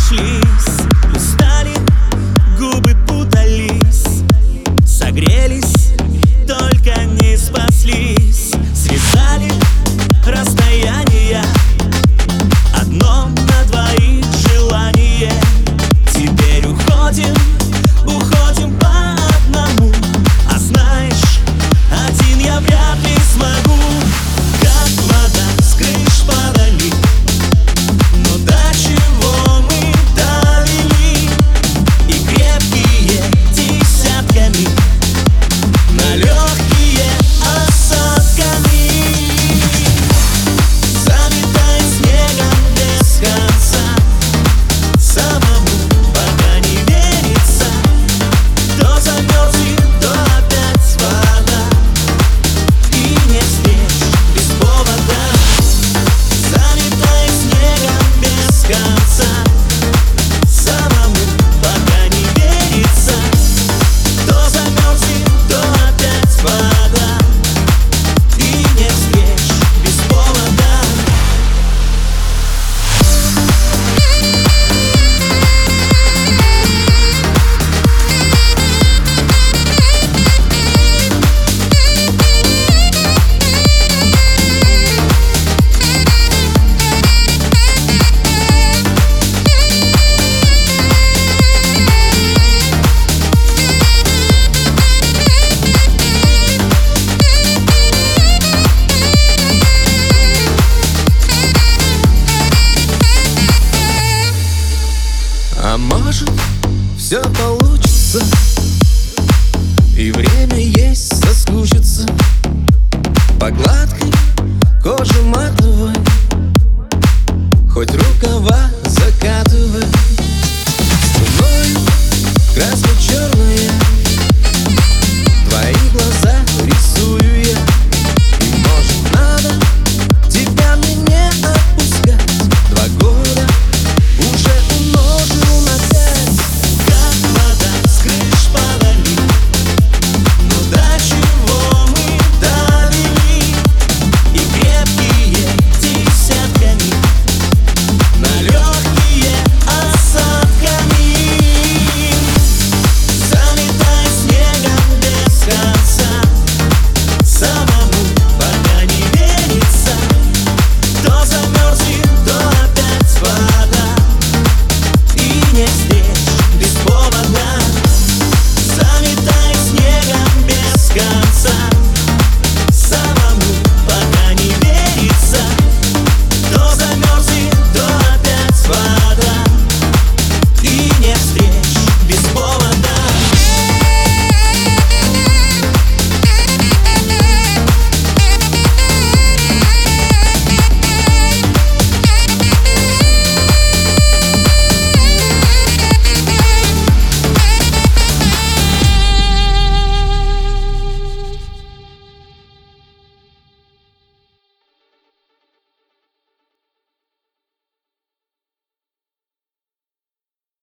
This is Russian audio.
разошлись, устали, губы путались, согрелись, только не спаслись. Срезали расстояние, одно на двоих желание. Теперь уходим по одному. А знаешь, один я вряд ли смогу. Как вода с крыш падали, но до чего мы довели. И крепкие десятками, на легкие осадками. Заметай снегом без конца, самому пока не верится. То замерзнет, то опять вода, и не встреч без повода. Заметай снегом без конца, самому пока не верится. То замерзнет, то опять вода, и не встреч без повода. А может, все получится, и время